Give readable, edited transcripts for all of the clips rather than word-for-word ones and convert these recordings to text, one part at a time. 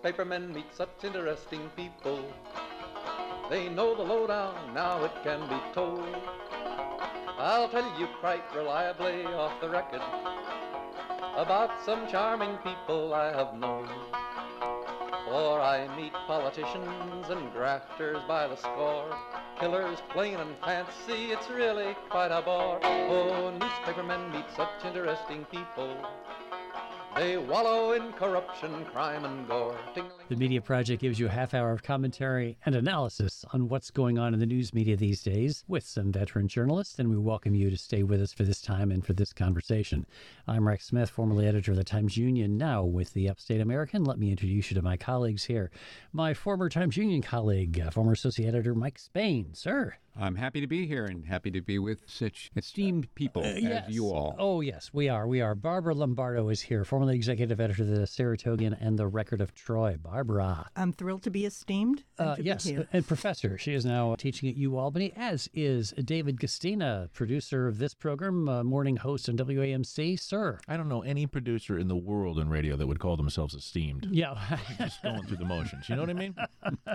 newspapermen meet such interesting people. They know the lowdown, now it can be told. I'll tell you quite reliably off the record about some charming people I have known. For I meet politicians and grafters by the score, killers plain and fancy, it's really quite a bore. Oh, newspapermen meet such interesting people. They wallow in corruption, crime, and gore. The Media Project gives you a half hour of commentary and analysis on what's going on in the news media these days with some veteran journalists, and we welcome you to stay with us for this time and for this conversation. I'm Rex Smith, formerly editor of the Times-Union, now with the Upstate American. Let me introduce you to my colleagues here. My former Times-Union colleague, former associate editor Mike Spain. Sir. I'm happy to be here and happy to be with such esteemed people as you all. Oh, yes, we are. Barbara Lombardo is here, formerly executive editor of the Saratogian and the Record of Troy. Barbara. I'm thrilled to be esteemed. Yes, and professor. She is now teaching at UAlbany, as is David Gastina, producer of this program, morning host on WAMC. Sir. I don't know any producer in the world in radio that would call themselves esteemed. Yeah. Just going through the motions. You know what I mean?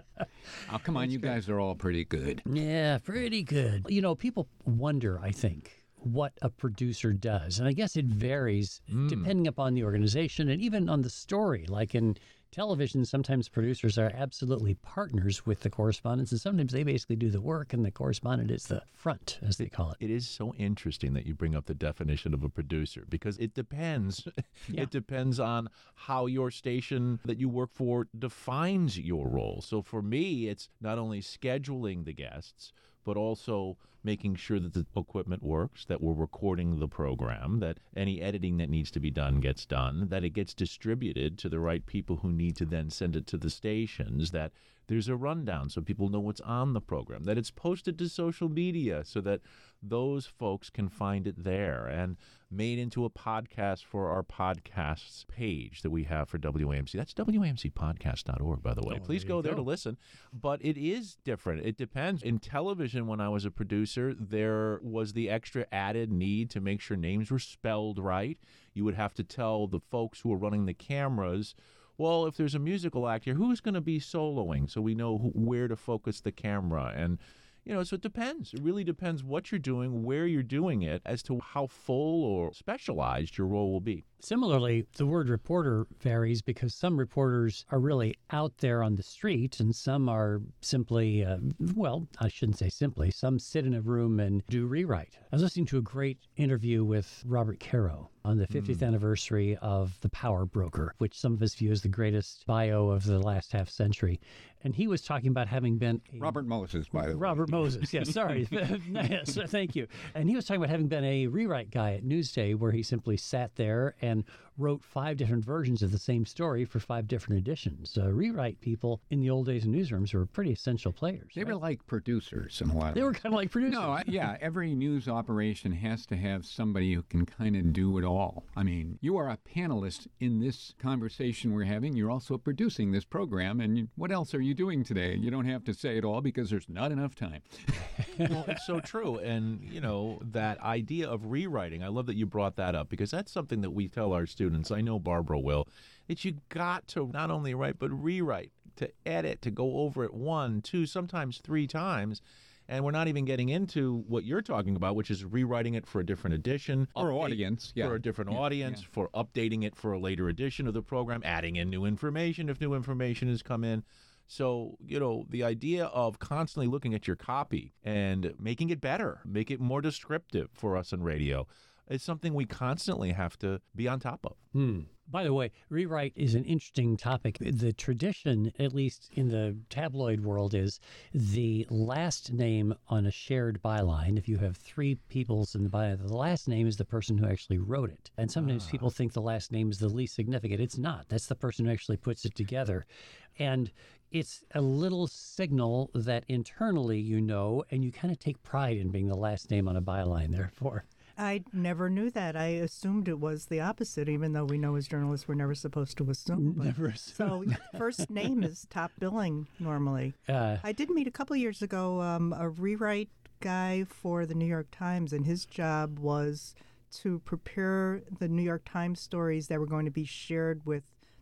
Oh, come on, you guys are all pretty good. Yeah, pretty good. You know, people wonder, I think, what a producer does. And I guess it varies depending upon the organization and even on the story. Like in television, sometimes producers are absolutely partners with the correspondents, and sometimes they basically do the work and the correspondent is the front, as they call it. It is so interesting that you bring up the definition of a producer, because it depends. Yeah. It depends on how your station that you work for defines your role. So for me, it's not only scheduling the guests, but also making sure that the equipment works, that we're recording the program, that any editing that needs to be done gets done, that it gets distributed to the right people who need to then send it to the stations, that there's a rundown so people know what's on the program, that it's posted to social media so that those folks can find it there, and made into a podcast for our podcasts page that we have for WAMC. That's WAMCpodcast.org, by the way. Please go there to listen. But it is different. It depends. In television, when I was a producer, there was the extra added need to make sure names were spelled right. You would have to tell the folks who were running the cameras, well, if there's a musical act here, who's going to be soloing so we know where to focus the camera? And, you know, so it depends. It really depends what you're doing, where you're doing it, as to how full or specialized your role will be. Similarly, the word reporter varies because some reporters are really out there on the street and some are simply, well, I shouldn't say simply, some sit in a room and do rewrite. I was listening to a great interview with Robert Caro on the 50th anniversary of The Power Broker, which some of us view as the greatest bio of the last half century. And he was talking about having been... Robert Moses, by the way. Robert Moses, yes, sorry. Yes, thank you. And he was talking about having been a rewrite guy at Newsday, where he simply sat there and wrote 5 different versions of the same story for 5 different editions. Rewrite people in the old days in newsrooms were pretty essential players. They were like producers in a lot of They were kind of like producers. No, yeah, every news operation has to have somebody who can kind of do it all. I mean, you are a panelist in this conversation we're having. You're also producing this program. And what else are you doing today? You don't have to say it all because there's not enough time. Well, it's so true. And, you know, that idea of rewriting, I love that you brought that up, because that's something that we tell our students. I know Barbara will, that you got to not only write, but rewrite, to edit, to go over it 1, 2, sometimes 3 times. And we're not even getting into what you're talking about, which is rewriting it for a different edition. Or audience, yeah. For a different audience, for updating it for a later edition of the program, adding in new information if new information has come in. So, you know, the idea of constantly looking at your copy and making it better, make it more descriptive for us in radio, is something we constantly have to be on top of. By the way, rewrite is an interesting topic. The tradition, at least in the tabloid world, is the last name on a shared byline. If you have 3 peoples in the byline, the last name is the person who actually wrote it. And sometimes people think the last name is the least significant. It's not. That's the person who actually puts it together. And it's a little signal that internally you know, and you kind of take pride in being the last name on a byline, therefore. I never knew that. I assumed it was the opposite, even though we know as journalists we're never supposed to assume. Never assume. So first name is top billing normally. I did meet a couple years ago a rewrite guy for the New York Times, and his job was to prepare the New York Times stories that were going to be shared with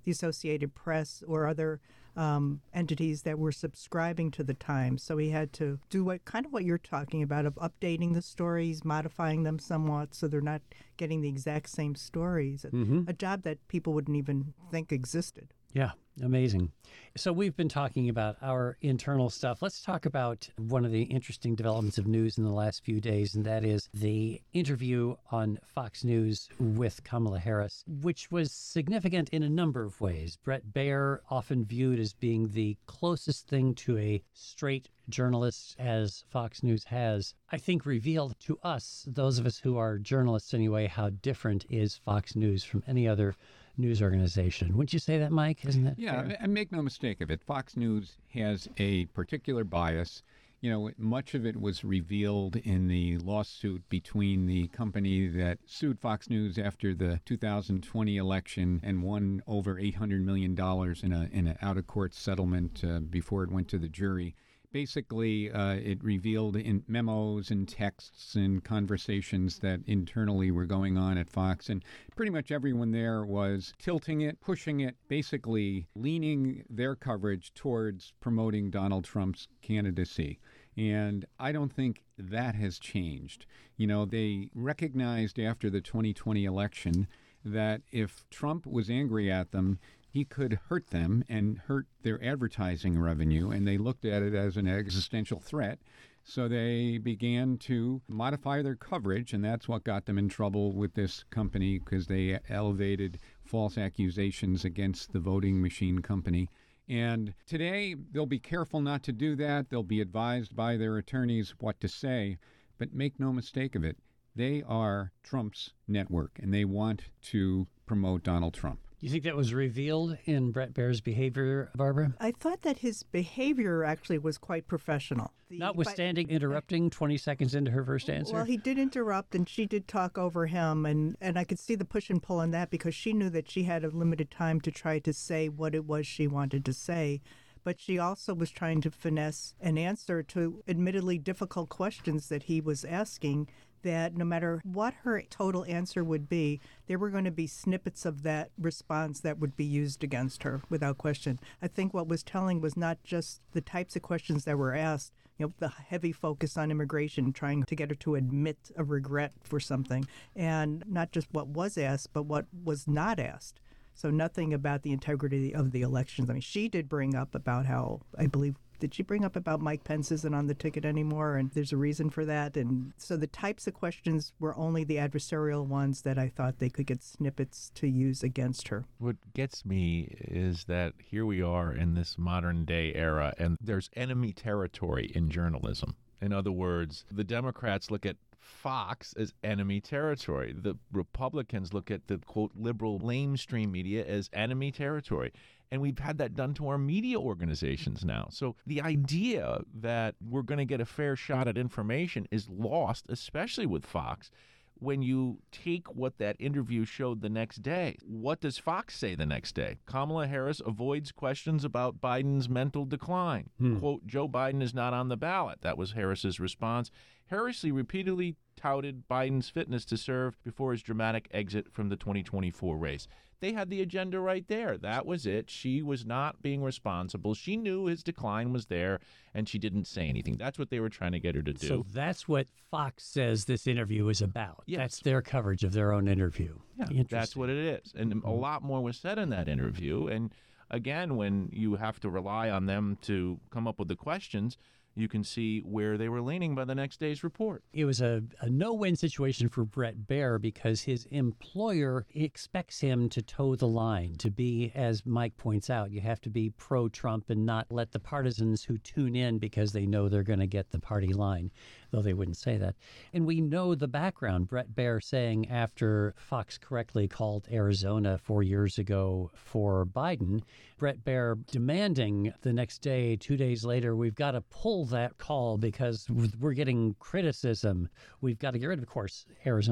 the Associated Press or other entities that were subscribing to the Times. So he had to do what you're talking about, of updating the stories, modifying them somewhat so they're not getting the exact same stories. A job that people wouldn't even think existed. Yeah, amazing. So we've been talking about our internal stuff. Let's talk about one of the interesting developments of news in the last few days, and that is the interview on Fox News with Kamala Harris, which was significant in a number of ways. Bret Baier, often viewed as being the closest thing to a straight journalist as Fox News has, I think revealed to us, those of us who are journalists anyway, how different is Fox News from any other news organization. Wouldn't you say that, Mike? Isn't that fair? And make no mistake of it, Fox News has a particular bias. Much of it was revealed in the lawsuit between the company that sued Fox News after the 2020 election and won over $800 million in an out-of-court settlement before it went to the jury. Basically, it revealed in memos and texts and conversations that internally were going on at Fox. And pretty much everyone there was tilting it, pushing it, basically leaning their coverage towards promoting Donald Trump's candidacy. And I don't think that has changed. They recognized after the 2020 election that if Trump was angry at them, he could hurt them and hurt their advertising revenue, and they looked at it as an existential threat. So they began to modify their coverage, and that's what got them in trouble with this company, because they elevated false accusations against the voting machine company. And today, they'll be careful not to do that. They'll be advised by their attorneys what to say. But make no mistake of it, they are Trump's network, and they want to promote Donald Trump. You think that was revealed in Bret Baier's behavior, Barbara? I thought that his behavior actually was quite professional. Notwithstanding interrupting 20 seconds into her first answer? Well, he did interrupt, and she did talk over him, and I could see the push and pull in that, because she knew that she had a limited time to try to say what it was she wanted to say. But she also was trying to finesse an answer to admittedly difficult questions that he was asking, that no matter what her total answer would be, there were going to be snippets of that response that would be used against her without question. I think what was telling was not just the types of questions that were asked, the heavy focus on immigration, trying to get her to admit a regret for something, and not just what was asked, but what was not asked. So nothing about the integrity of the elections. I mean, she did bring up about how, I believe, did she bring up about Mike Pence isn't on the ticket anymore, and there's a reason for that? And so the types of questions were only the adversarial ones that I thought they could get snippets to use against her. What gets me is that here we are in this modern day era, and there's enemy territory in journalism. In other words, the Democrats look at Fox as enemy territory. The Republicans look at the, quote, liberal lamestream media as enemy territory. And we've had that done to our media organizations now. So the idea that we're going to get a fair shot at information is lost, especially with Fox, when you take what that interview showed the next day. What does Fox say the next day? Kamala Harris avoids questions about Biden's mental decline. Quote, Joe Biden is not on the ballot. That was Harris's response. Harris repeatedly touted Biden's fitness to serve before his dramatic exit from the 2024 race. They had the agenda right there. That was it. She was not being responsible. She knew his decline was there, and she didn't say anything. That's what they were trying to get her to do. So that's what Fox says this interview is about. Yes. That's their coverage of their own interview. Yeah, that's what it is. And a lot more was said in that interview. And again, when you have to rely on them to come up with the questions, you can see where they were leaning by the next day's report. It was a no-win situation for Bret Baier, because his employer expects him to toe the line, to be, as Mike points out, you have to be pro-Trump and not let the partisans who tune in because they know they're going to get the party line, though they wouldn't say that. And we know the background. Bret Baier saying after Fox correctly called Arizona 4 years ago for Biden, Bret Baier demanding the next day, 2 days later, we've got to pull that call because we're getting criticism. We've got to get rid of course, Arizona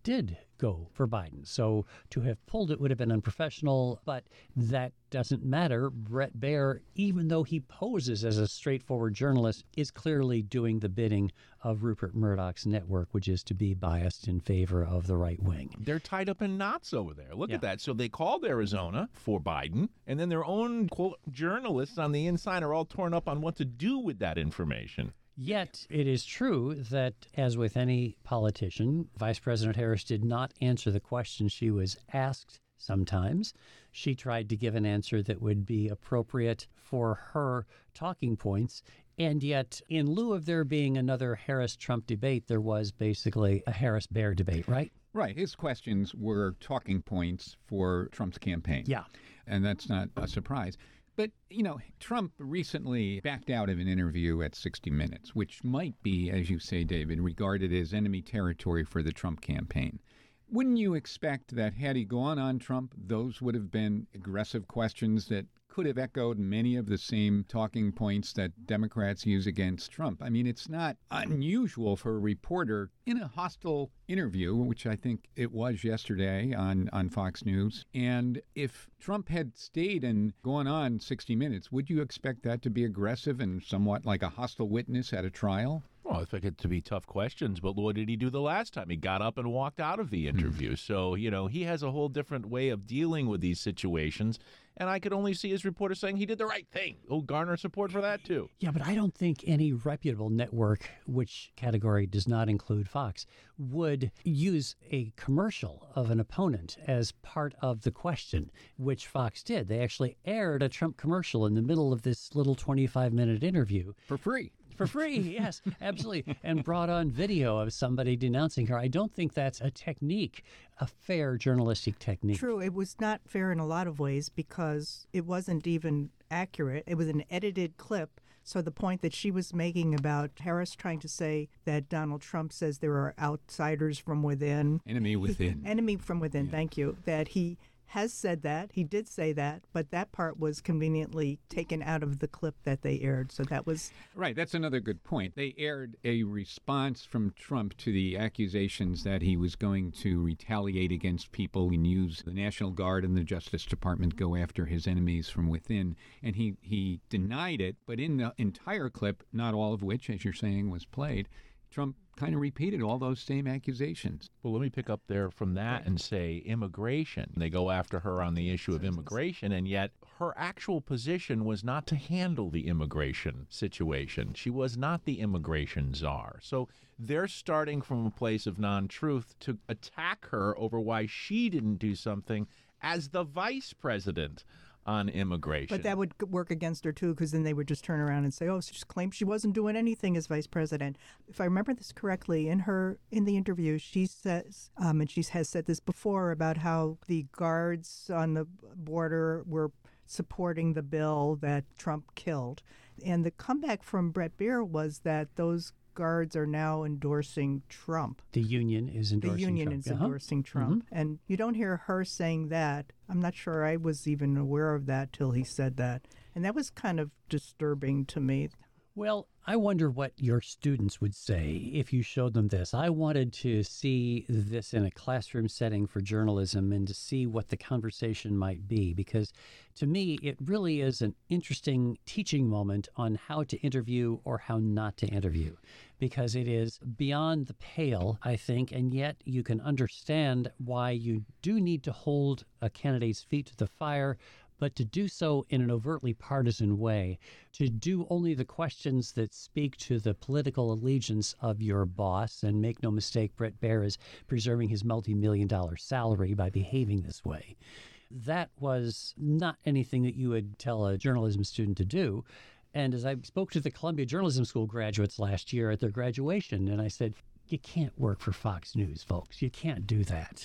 did go for Biden. So to have pulled it would have been unprofessional, but that doesn't matter. Bret Baier, even though he poses as a straightforward journalist, is clearly doing the bidding of Rupert Murdoch's network, which is to be biased in favor of the right wing. They're tied up in knots over there. Look at that. So they called Arizona for Biden, and then their own, quote, journalists on the inside are all torn up on what to do with that information. Yet it is true that, as with any politician, Vice President Harris did not answer the question she was asked sometimes. She tried to give an answer that would be appropriate for her talking points. And yet, in lieu of there being another Harris-Trump debate, there was basically a Harris-Baier debate, right? Right. His questions were talking points for Trump's campaign. Yeah. And that's not a surprise. But, Trump recently backed out of an interview at 60 Minutes, which might be, as you say, David, regarded as enemy territory for the Trump campaign. Wouldn't you expect that had he gone on Trump, those would have been aggressive questions that could have echoed many of the same talking points that Democrats use against Trump? I mean, it's not unusual for a reporter in a hostile interview, which I think it was yesterday on Fox News. And if Trump had stayed and gone on 60 Minutes, would you expect that to be aggressive and somewhat like a hostile witness at a trial? Well, I expect it to be tough questions, but what did he do the last time? He got up and walked out of the interview. So, he has a whole different way of dealing with these situations. And I could only see his reporter saying he did the right thing. He'll garner support for that, too. Yeah, but I don't think any reputable network, which category does not include Fox, would use a commercial of an opponent as part of the question, which Fox did. They actually aired a Trump commercial in the middle of this little 25-minute interview. For free. For free, yes, absolutely. And brought on video of somebody denouncing her. I don't think that's a technique, a fair journalistic technique. True. It was not fair in a lot of ways because it wasn't even accurate. It was an edited clip. So the point that she was making about Harris trying to say that Donald Trump says there are outsiders from within. Enemy within. Enemy from within, Yeah. Thank you. That he has said that. He did say that, but that part was conveniently taken out of the clip that they aired. So that was... Right, that's another good point. They aired a response from Trump to the accusations that he was going to retaliate against people and use the National Guard and the Justice Department go after his enemies from within. And he denied it, but in the entire clip, not all of which, as you're saying, was played, Trump kind of repeated all those same accusations. Well, let me pick up there from that and say immigration. They go after her on the issue of immigration, and yet her actual position was not to handle the immigration situation. She was not the immigration czar. So they're starting from a place of non-truth to attack her over why she didn't do something as the vice president on immigration. But that would work against her, too, because then they would just turn around and say, oh, she just claimed she wasn't doing anything as vice president. If I remember this correctly, in the interview, she says, and she has said this before, about how the guards on the border were supporting the bill that Trump killed. And the comeback from Bret Baier was that those guards are now endorsing Trump. The union is endorsing Trump. The union is endorsing Trump. Mm-hmm. And you don't hear her saying that. I'm not sure I was even aware of that till he said that. And that was kind of disturbing to me. Well, I wonder what your students would say if you showed them this. I wanted to see this in a classroom setting for journalism and to see what the conversation might be, because to me, it really is an interesting teaching moment on how to interview or how not to interview, because it is beyond the pale, I think, and yet you can understand why you do need to hold a candidate's feet to the fire, but to do so in an overtly partisan way, to do only the questions that speak to the political allegiance of your boss. And make no mistake, Bret Baier is preserving his multi-million-dollar salary by behaving this way. That was not anything that you would tell a journalism student to do. And as I spoke to the Columbia Journalism School graduates last year at their graduation, and I said, you can't work for Fox News, folks. You can't do that.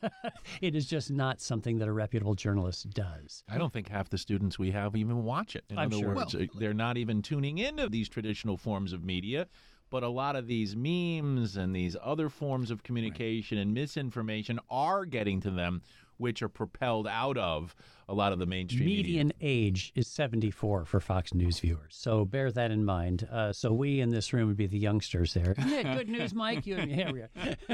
It is just not something that a reputable journalist does. I don't think half the students we have even watch it. In I'm other sure. words, they're not even tuning into these traditional forms of media. But a lot of these memes and these other forms of communication and misinformation are getting to them which are propelled out of a lot of the mainstream Median media. age is 74 for Fox News viewers. So bear that in mind. So we in this room would be the youngsters there. Yeah, good news, Mike. You and me. Here we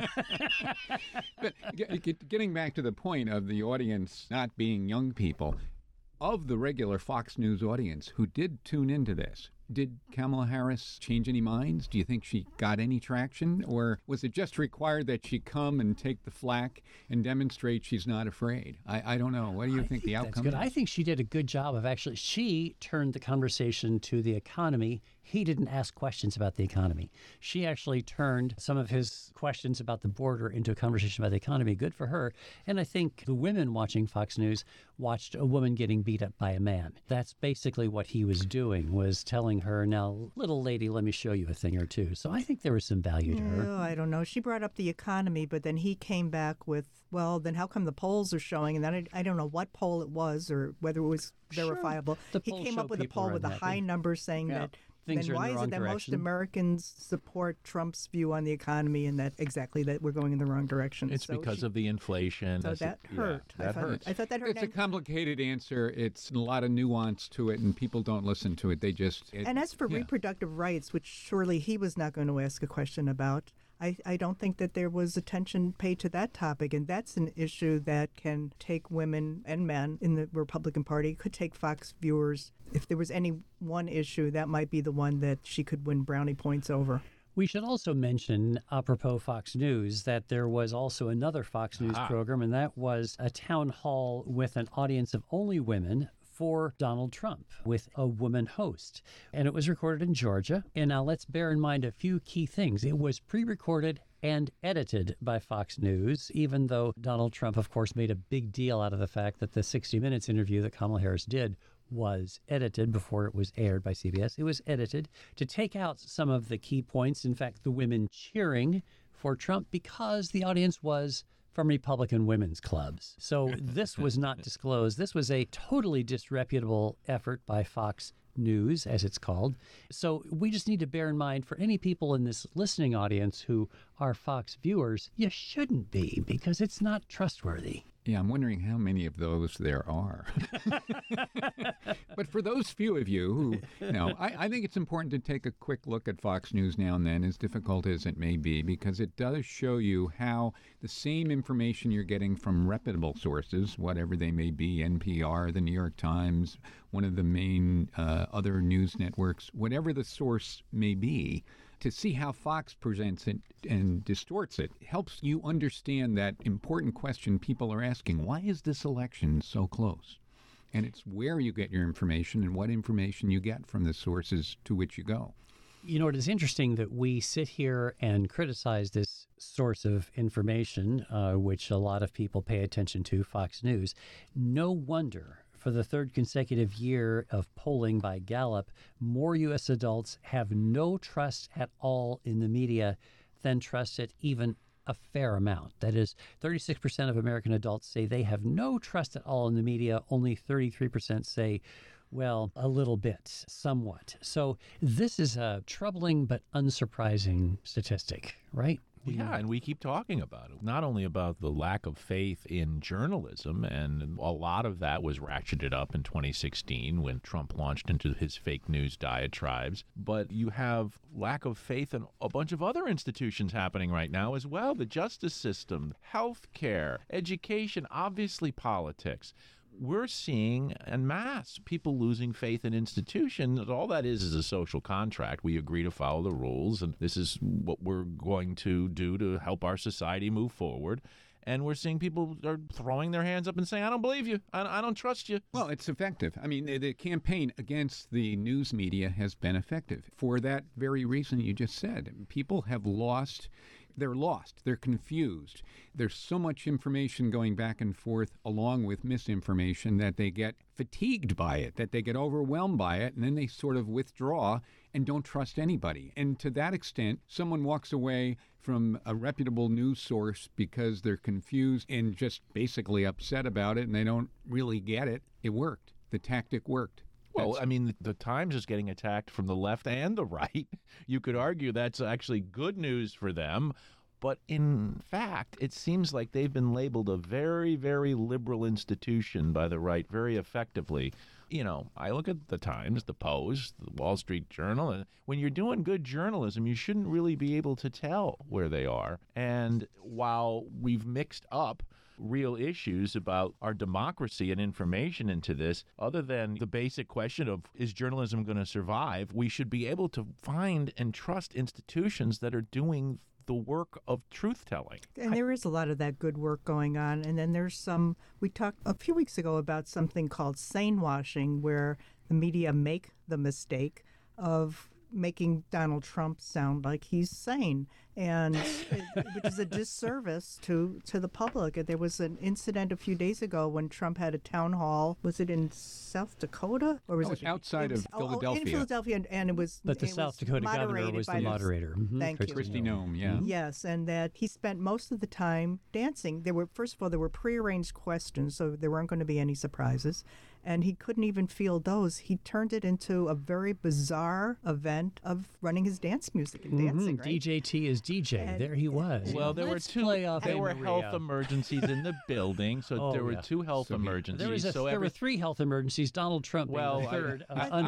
are. But getting back to the point of the audience not being young people, of the regular Fox News audience who did tune into this, did Kamala Harris change any minds? Do you think she got any traction? Or was it just required that she come and take the flack and demonstrate she's not afraid? I don't know. What do you think the outcome That's good. is? I think she did a good job of she turned the conversation to the economy. He didn't ask questions about the economy. She actually turned some of his questions about the border into a conversation about the economy. Good for her. And I think the women watching Fox News watched a woman getting beat up by a man. That's basically what he was doing, was telling her, now, little lady, let me show you a thing or two. So I think there was some value to her. Oh, I don't know. She brought up the economy, but then he came back with, well, then how come the polls are showing? And then I don't know what poll it was or whether it was verifiable. The He polls came show up with a people poll are with a unhappy. high number saying Yeah. that Things then are in why the is wrong it that most direction. Americans support Trump's view on the economy and that we're going in the wrong direction? It's because of the inflation. So that hurt. That hurts. I thought that hurt. It's a complicated answer. It's a lot of nuance to it, and people don't listen to it. They just... And as for reproductive rights, which surely he was not going to ask a question about, I don't think that there was attention paid to that topic. And that's an issue that can take women and men in the Republican Party, could take Fox viewers. If there was any one issue, that might be the one that she could win brownie points over. We should also mention, apropos Fox News, that there was also another Fox News program, and that was a town hall with an audience of only women for Donald Trump with a woman host. And it was recorded in Georgia. And now let's bear in mind a few key things. It was pre-recorded and edited by Fox News, even though Donald Trump, of course, made a big deal out of the fact that the 60 Minutes interview that Kamala Harris did was edited before it was aired by CBS. It was edited to take out some of the key points. In fact, the women cheering for Trump because the audience was from Republican women's clubs. So this was not disclosed. This was a totally disreputable effort by Fox News, as it's called. So we just need to bear in mind, for any people in this listening audience who are Fox viewers, you shouldn't be, because it's not trustworthy. Yeah, I'm wondering how many of those there are. But for those few of you who, I think it's important to take a quick look at Fox News now and then, as difficult as it may be, because it does show you how the same information you're getting from reputable sources, whatever they may be, NPR, the New York Times, one of the main other news networks, whatever the source may be, to see how Fox presents it and distorts it helps you understand that important question people are asking. Why is this election so close? And it's where you get your information and what information you get from the sources to which you go. You know, it is interesting that we sit here and criticize this source of information, which a lot of people pay attention to, Fox News. No wonder, for the third consecutive year of polling by Gallup, more U.S. adults have no trust at all in the media than trust it even a fair amount. That is, 36% of American adults say they have no trust at all in the media. Only 33% say, well, a little bit, somewhat. So this is a troubling but unsurprising statistic, right? Yeah, and we keep talking about it. Not only about the lack of faith in journalism, and a lot of that was ratcheted up in 2016 when Trump launched into his fake news diatribes, but you have lack of faith in a bunch of other institutions happening right now as well. The justice system, health care, education, obviously politics. We're seeing en masse people losing faith in institutions. All that is a social contract. We agree to follow the rules, and this is what we're going to do to help our society move forward. And we're seeing people are throwing their hands up and saying, I don't believe you. I don't trust you. Well, it's effective. I mean, the campaign against the news media has been effective for that very reason you just said. People have lost. They're lost. They're confused. There's so much information going back and forth along with misinformation that they get fatigued by it, that they get overwhelmed by it, and then they sort of withdraw and don't trust anybody. And to that extent, someone walks away from a reputable news source because they're confused and just basically upset about it and they don't really get it. It worked. The tactic worked. Well, I mean, the Times is getting attacked from the left and the right. You could argue that's actually good news for them. But in fact, it seems like they've been labeled a very, very liberal institution by the right very effectively. You know, I look at the Times, the Post, the Wall Street Journal, and when you're doing good journalism, you shouldn't really be able to tell where they are. And while we've mixed up real issues about our democracy and information into this, other than the basic question of is journalism going to survive, we should be able to find and trust institutions that are doing the work of truth-telling. And there is a lot of that good work going on. And then there's some, we talked a few weeks ago about something called sane washing, where the media make the mistake of making Donald Trump sound like he's sane, and which is a disservice to the public. And there was an incident a few days ago when Trump had a town hall. Was it in South Dakota, or was it outside of Philadelphia? In Philadelphia, and it was. But the it South was Dakota governor was the moderator. Thank you, Kristi Noem. Yeah. Yes, and that he spent most of the time dancing. There were, first of all, there were prearranged questions, so there weren't going to be any surprises. And he couldn't even field those. He turned it into a very bizarre event of running his dance music and dancing. Right? DJT is DJ. And- there he was. Well, there Let's were play off there Ave were Maria. health emergencies in the building, so Oh, there were yeah. two health emergencies. There were three health emergencies. Donald Trump being Well, the third.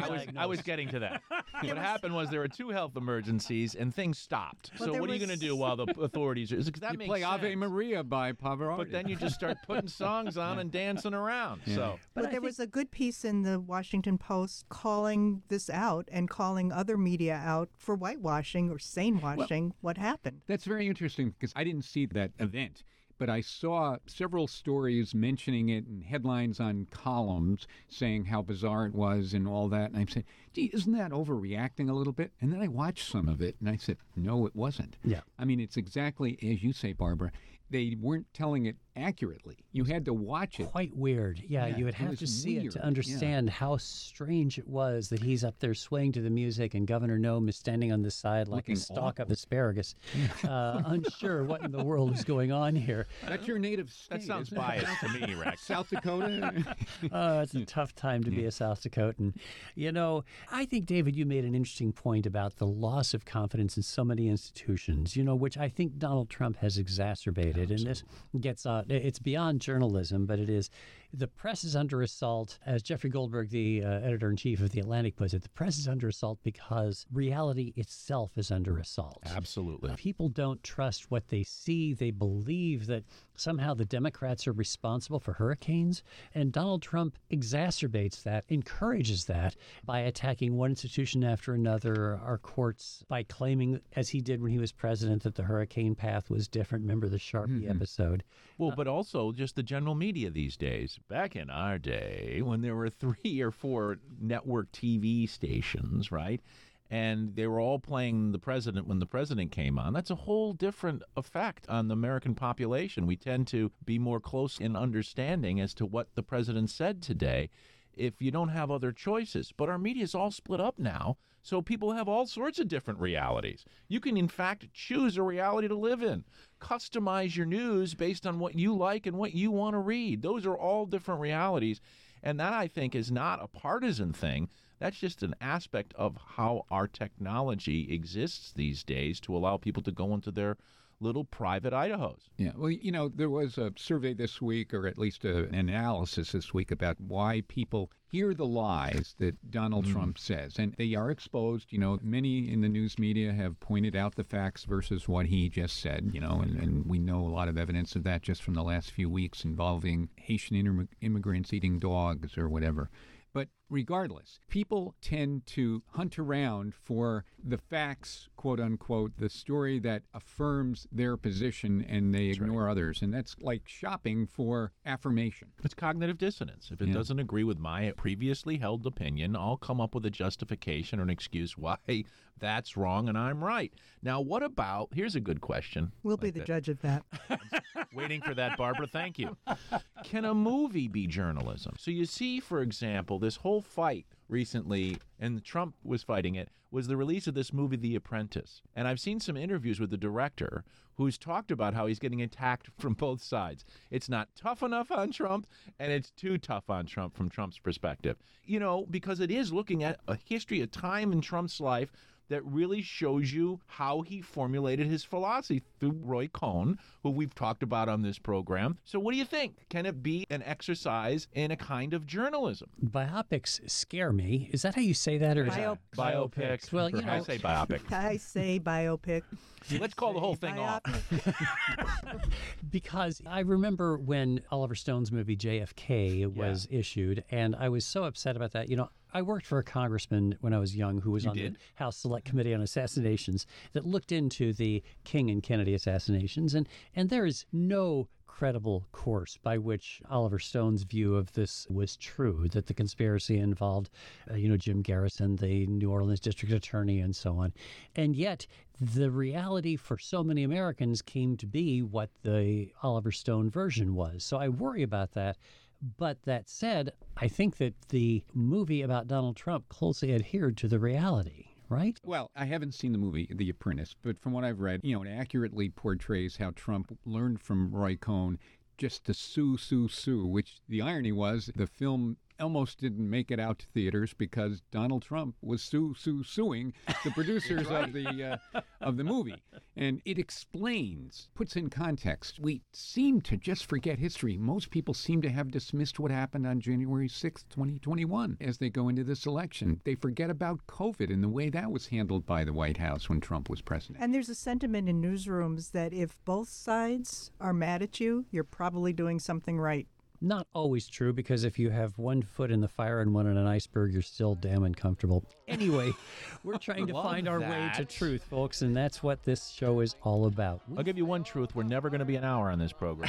I was getting to that. What happened was there were two health emergencies and things stopped. But So there what are you was- going to do while the authorities are? Because that You makes play sense. Ave Maria by Pavarotti. But then you just start putting songs on and dancing around. Yeah. So But there was a good piece in the Washington Post calling this out and calling other media out for whitewashing or sane washing what happened. That's very interesting because I didn't see that event, but I saw several stories mentioning it and headlines on columns saying how bizarre it was and all that. And I said, gee, isn't that overreacting a little bit? And then I watched some of it and I said, no, it wasn't. Yeah. I mean, it's exactly as you say, Barbara. They weren't telling it accurately. You had to watch it. Quite weird. Yeah, Yeah, you would it have was to see weird, it to yeah. understand how strange it was that he's up there swaying to the music and Governor Noem is standing on the side like Looking a stalk of awful. asparagus, unsure what in the world is going on here. That's your native state. that sounds isn't it? biased to me, Rex. South Dakota? It's a tough time to be a South Dakotan. You know, I think, David, you made an interesting point about the loss of confidence in so many institutions, you know, which I think Donald Trump has exacerbated. And this gets it's beyond journalism, but it is. The press is under assault. As Jeffrey Goldberg, the editor-in-chief of The Atlantic, puts it, the press is under assault because reality itself is under assault. Absolutely. People don't trust what they see. They believe that somehow the Democrats are responsible for hurricanes. And Donald Trump exacerbates that, encourages that by attacking one institution after another, our courts, by claiming, as he did when he was president, that the hurricane path was different. Remember the Sharpie episode? Well, but also just the general media these days. Back in our day, when there were 3 or 4 network TV stations, right? And they were all playing the president when the president came on. That's a whole different effect on the American population. We tend to be more close in understanding as to what the president said today if you don't have other choices. But our media is all split up now, so people have all sorts of different realities. You can, in fact, choose a reality to live in. Customize your news based on what you like and what you want to read. Those are all different realities. And that, I think, is not a partisan thing. That's just an aspect of how our technology exists these days to allow people to go into their little private Idahos. Yeah, well, you know, there was a survey this week, or at least an analysis this week, about why people hear the lies that Donald Trump says. And they are exposed. You know, many in the news media have pointed out the facts versus what he just said, you know, and we know a lot of evidence of that just from the last few weeks involving Haitian immigrants eating dogs or whatever. But regardless, people tend to hunt around for the facts, quote unquote, the story that affirms their position, and they ignore others. And that's like shopping for affirmation. It's cognitive dissonance. If it Yeah. doesn't agree with my previously held opinion, I'll come up with a justification or an excuse why that's wrong and I'm right. Now, what about, here's a good question. We'll be Like the that. judge of that. Waiting for that, Barbara. Thank you. Can a movie be journalism? So you see, for example, this whole fight recently, and Trump was fighting it, was the release of this movie, The Apprentice. And I've seen some interviews with the director who's talked about how he's getting attacked from both sides. It's not tough enough on Trump, and it's too tough on Trump from Trump's perspective. You know, because it is looking at a history, a time in Trump's life that really shows you how he formulated his philosophy through Roy Cohn, who we've talked about on this program. So what do you think? Can it be an exercise in a kind of journalism? Biopics scare me. Is that how you say that? Or is Bio- Biopics. Well, you I know- say biopic. I say biopic. Let's call the whole thing off. Because I remember when Oliver Stone's movie JFK was issued, and I was so upset about that. You know, I worked for a congressman when I was young who was on the House Select Committee on Assassinations that looked into the King and Kennedy assassinations, and there is no credible course by which Oliver Stone's view of this was true, that the conspiracy involved, Jim Garrison, the New Orleans district attorney, and so on. And yet, the reality for so many Americans came to be what the Oliver Stone version was. So I worry about that. But that said, I think that the movie about Donald Trump closely adhered to the reality. Right? Well, I haven't seen the movie, The Apprentice, but from what I've read, it accurately portrays how Trump learned from Roy Cohn just to sue, which the irony was the film almost didn't make it out to theaters because Donald Trump was suing the producers of the movie. And it explains, puts in context. We seem to just forget history. Most people seem to have dismissed what happened on January 6th, 2021 as they go into this election. They forget about COVID and the way that was handled by the White House when Trump was president. And there's a sentiment in newsrooms that if both sides are mad at you, you're probably doing something right. Not always true, because if you have one foot in the fire and one in an iceberg, you're still damn uncomfortable. Anyway, we're trying to find our way to truth, folks, and that's what this show is all about. I'll give you one truth. We're never going to be an hour on this program.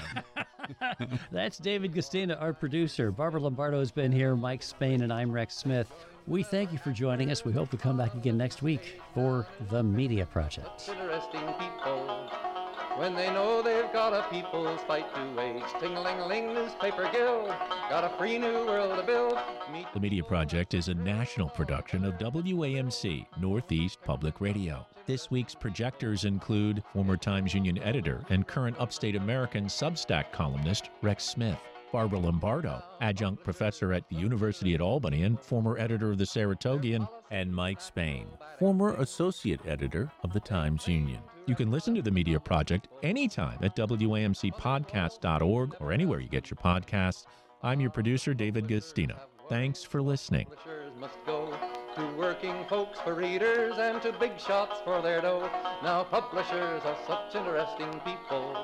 That's David Gustina, our producer. Barbara Lombardo has been here, Mike Spain, and I'm Rex Smith. We thank you for joining us. We hope to come back again next week for The Media Project. Interesting people. When they know they've got a people's fight to wage. Ting-a-ling-a-ling, newspaper guild. Got a free new world to build. Meet The Media Project is a national production of WAMC, Northeast Public Radio. This week's projectors include former Times Union editor and current Upstate American Substack columnist Rex Smith, Barbara Lombardo, adjunct professor at the University at Albany and former editor of the Saratogian, and Mike Spain, former associate editor of the Times Union. You can listen to The Media Project anytime at WAMCpodcast.org or anywhere you get your podcasts. I'm your producer, David Gustina. Thanks for listening. publishers must go to working folks for readers and to big shots for their dough. Now publishers are such interesting people.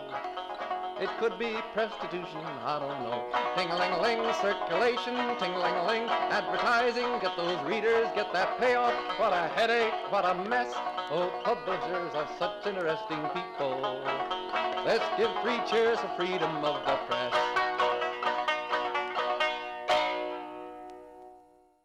It could be prostitution, I don't know. Ting-a-ling-a-ling, circulation, ting-a-ling-a-ling, advertising, get those readers, get that payoff. What a headache, what a mess. Oh, publishers are such interesting people. Let's give 3 cheers for freedom of the press.